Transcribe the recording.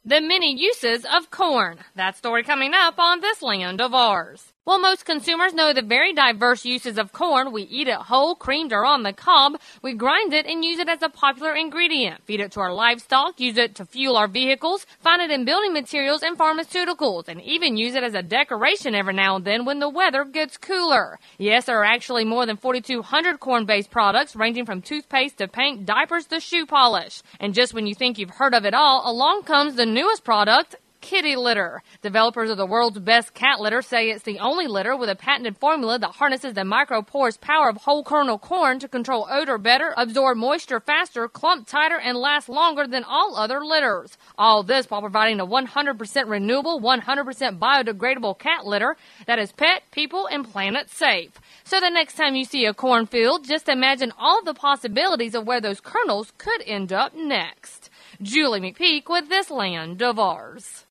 The many uses of corn. That story coming up on This Land of Ours. While most consumers know the very diverse uses of corn, we eat it whole, creamed, or on the cob. We grind it and use it as a popular ingredient, feed it to our livestock, use it to fuel our vehicles, find it in building materials and pharmaceuticals, and even use it as a decoration every now and then when the weather gets cooler. Yes, there are actually more than 4,200 corn-based products, ranging from toothpaste to paint, diapers to shoe polish. And just when you think you've heard of it all, along comes the newest product, kitty litter. Developers of the world's best cat litter say it's the only litter with a patented formula that harnesses the microporous power of whole kernel corn to control odor better, absorb moisture faster, clump tighter, and last longer than all other litters. All this while providing a 100% renewable, 100% biodegradable cat litter that is pet, people, and planet safe. So the next time you see a cornfield, just imagine all the possibilities of where those kernels could end up next. Julie McPeak with This Land of Ours.